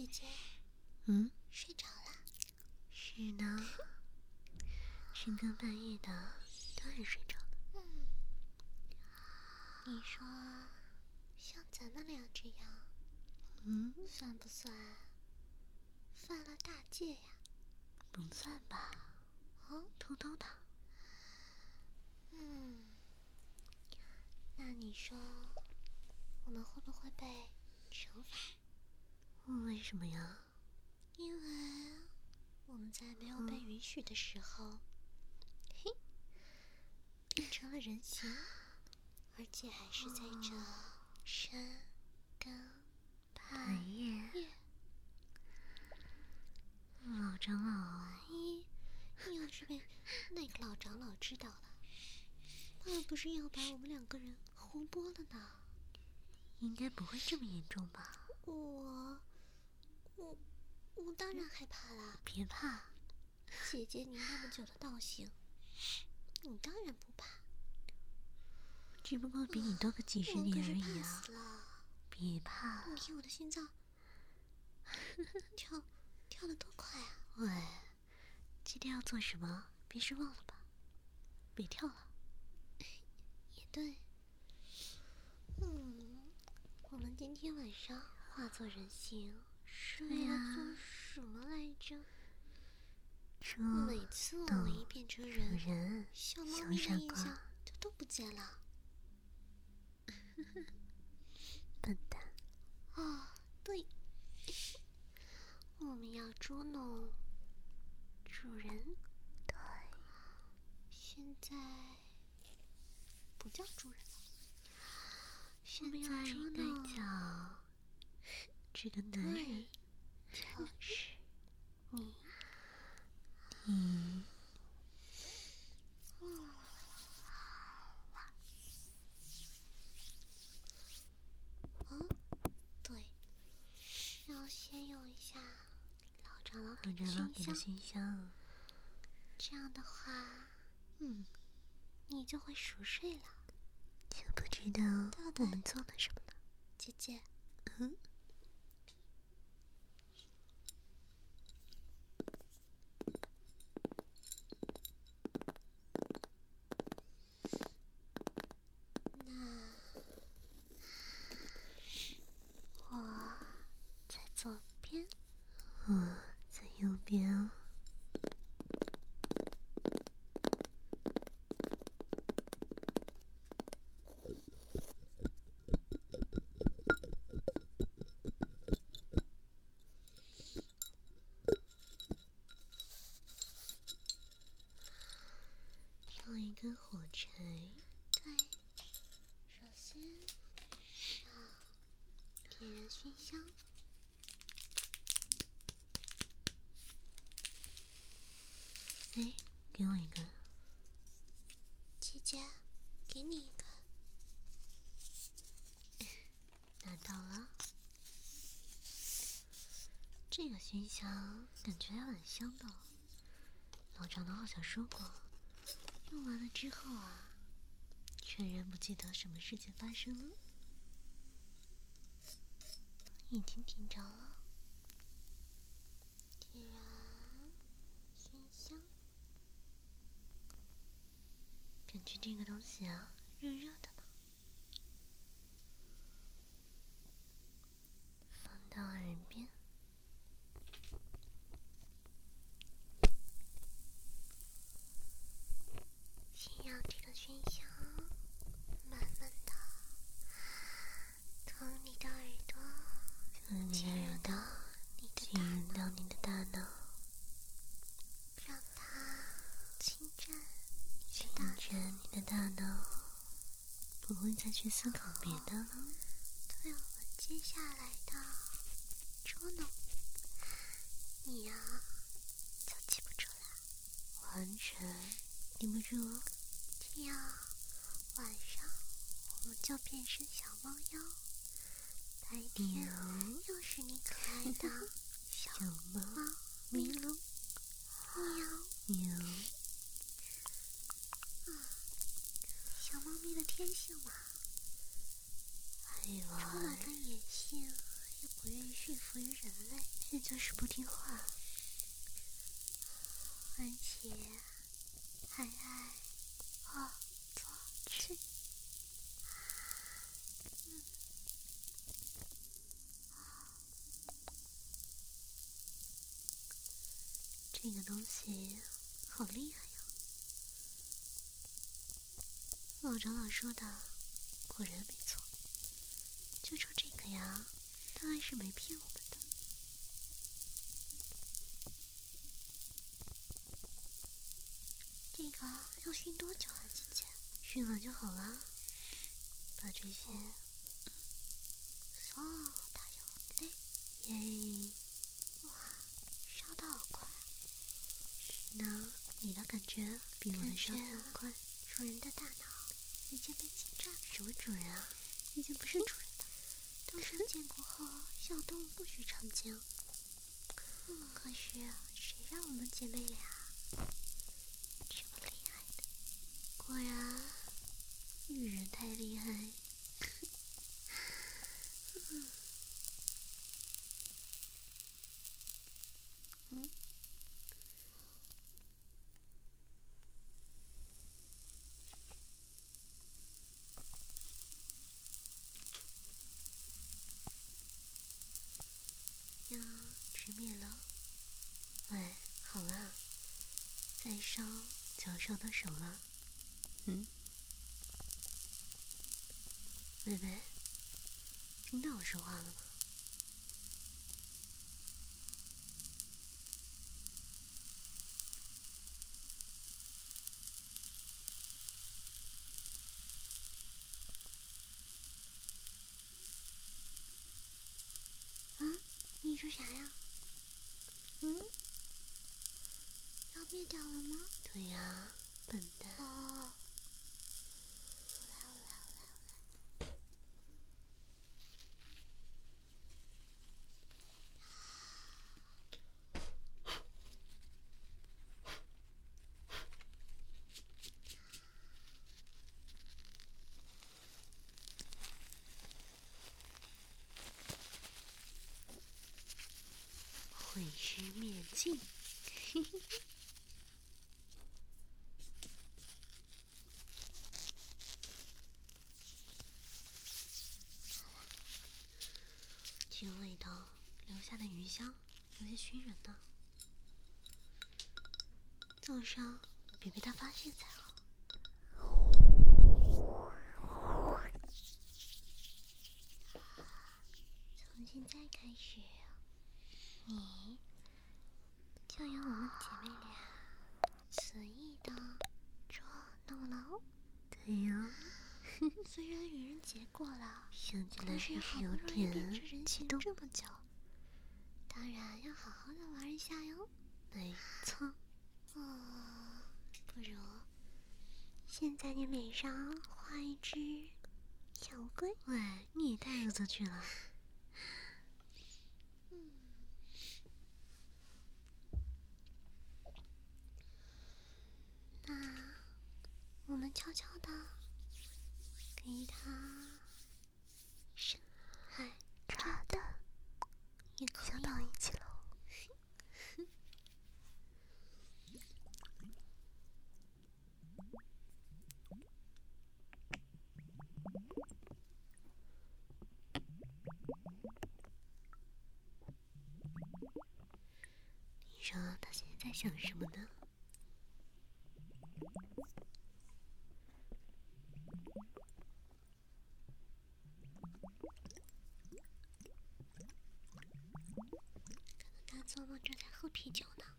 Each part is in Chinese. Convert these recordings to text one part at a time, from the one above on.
姐姐，睡着了？ 是呢，深更半夜的，当然睡着了。 你说，像咱们俩这样，算不算犯了大戒呀？ 不算吧？偷偷的。 那你说，我们会不会被惩罚？ 为什么呀？ 因为我们在没有被允许的时候，变成了人形，而且还是在这深更半夜。 老长老， 万一你要是被那个老长老知道了，那不是要把我们两个人活剥了呢？ 应该不会这么严重吧？ 我当然害怕啦。 别怕， 姐姐你那么久的道行，你当然不怕。 只不过比你多个几十年而已啊！ 我可是怕死了。 别怕。 你听我的心脏跳得多快啊！ 喂，今天要做什么？别是忘了吧？别跳了。 也对。我们今天晚上化作人形，是要做什么来着？每次我们一变成人，小猫咪的印象就都不见了。 笨蛋。 对，我们要捉弄主人。 对， 现在不叫主人了， 现在应该叫这个男人就是你。对，要先用一下老长老给的熏香，这样的话，你就会熟睡了。 就不知道我们做了什么了， 姐姐。那我在左边， 我在右边。挑一根火柴。 对，首先要点燃熏香。 哎，给我一根。 姐姐，给你一个。 拿到了。这个熏香感觉还蛮香的。老长老好像说过，用完了之后啊，全然不记得什么事情发生了。 已经点着了，点燃熏香。 感觉这个东西啊，热热的呢。放到耳边。 先让这个熏香慢慢的从你的耳朵进入到你的大脑，让它侵占你的大脑，不会再去思考别的了。 对我们接下来的捉弄，你呀就记不住了， 完全记不住。 这样晚上我们就变身小猫妖，白天又是你可爱的小猫咪喽。喵。小猫咪的天性嘛，充满了野性，也不不愿意驯服于人类， 也就是不听话， 而且还爱恶作剧。 这个东西好厉害呀！老长老说的果然没错，就说这个呀，当然是没骗我们的。 这个要熏多久啊，姐姐？ 熏完就好了。把这些打有泪。 耶！ 哇，烧得好快。 是呢，你的感觉比我的烧得要快。 主人的大脑已经被侵占。 什么主人啊？已经不是主人了。 斗圣建国后，小动物不许成精。可是谁让我们姐妹俩这么厉害的？ 果然，女人太厉害。呀，吃面了。喂，好了，再烧就要烧到手了。妹妹，听到我说话了吗？ 你说啥呀？要灭掉了吗？ 对呀，笨蛋。 哦。 毁尸灭迹。这个味道留下的余香有些熏人呢，早上别被他发现才好。 从现在开始，你就由我们姐妹俩随意的捉弄了哦。 对呀。 虽然愚人节过了， 想起来但是还是有好不容易变点成人形激动。 这么久，当然要好好的玩一下哟。 没错。 不如先在你脸上画一只小乌龟。 喂，你也太恶作剧了。 那我们悄悄的给它深海炸弹也可以相当一起喽。你说他现在在想什么呢？ 可能他做梦正在喝啤酒呢。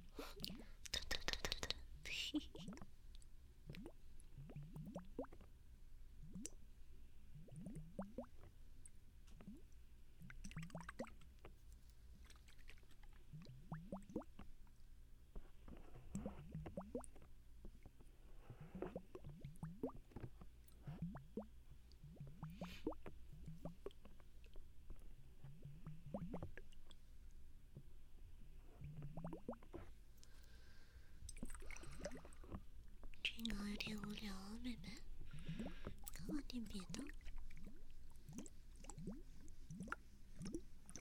这个有点无聊啊，妹妹，搞点别的。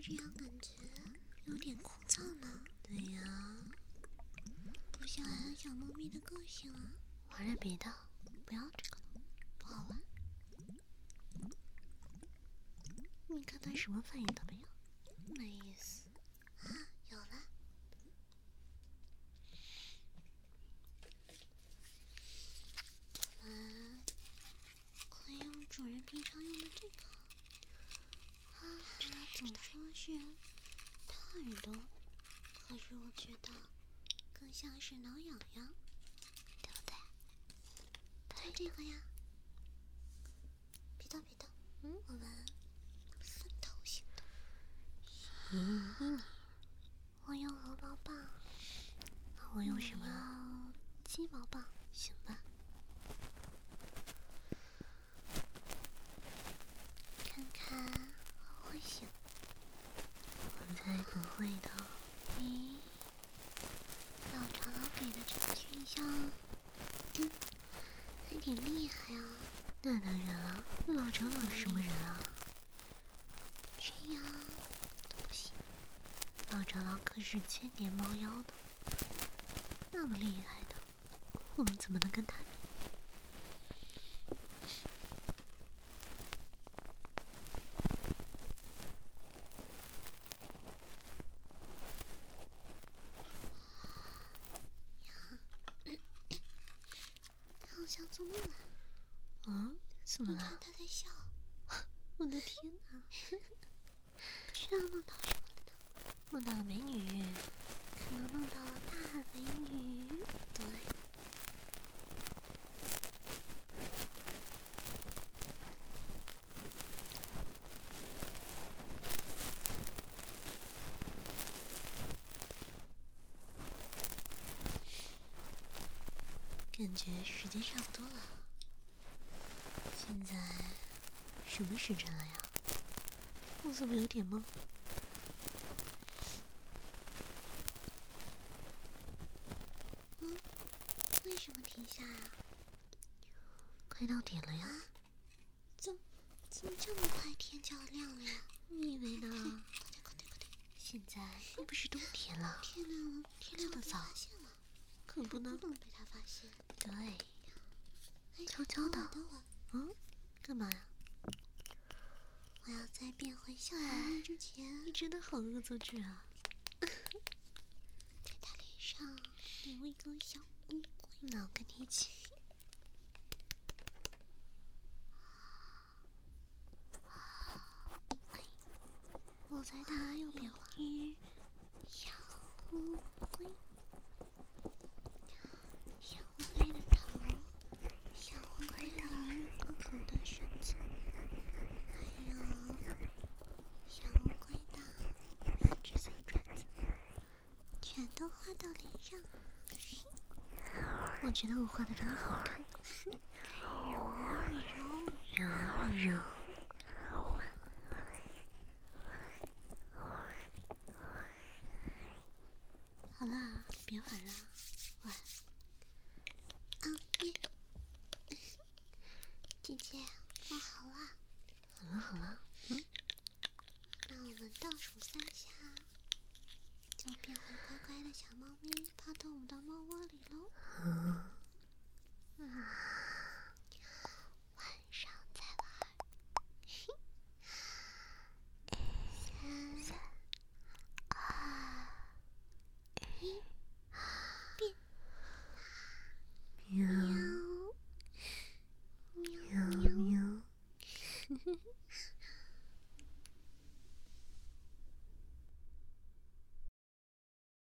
这样感觉有点枯燥呢。 对呀， 不像我们小猫咪的个性啊。 玩点别的，不要这个了， 不好玩。 你看他什么反应都没有，没意思。 啊，有了。可以用主人平常用的这个。啊，总说是掏耳朵，可是我觉得更像是挠痒痒，对不对？拍这个呀。别动别动，我们分头行动。我用鹅毛棒， 我用什么？ 用鸡毛棒， 行吧。 看看会不会行？ 我才不会的。 咦，老长老给的这个选项，还挺厉害啊。 那当然了，老长老是什么人啊？ 这样都不行。 老长老可是千年猫妖的，那么厉害的，我们怎么能跟他比？ 他好像做梦了。 怎么了？ 你看他在笑。 我的天哪！ 不知道梦到什么了呢？ 梦到了美女， 可能梦到了大美女。对。 感觉时间差不多了。现在什么时辰了呀？我怎么有点懵？ 为什么停下啊？ 快到点了呀！ 怎么这么快天就要亮了呀？ 你以为呢？ 快点！ 现在又不是冬天了， 天亮了， 天亮的早，可不能被他发现。 对，悄悄的。 等我。 干嘛呀？ 我要在变回小猫咪之前， 你真的好恶作剧啊！ 在他脸上留一个小乌龟。 那我跟你一起。 我在他右边画小乌龟，小乌龟的头，小乌龟的鼓鼓的身子，还有小乌龟的4只小爪子，全都画到脸上。 我觉得我画的真的好看。揉。好啦，别玩了，晚。 姐姐，画好了。 好了。 那我们倒数3下，就变回乖乖的小猫咪，跑到我们的猫窝里喽。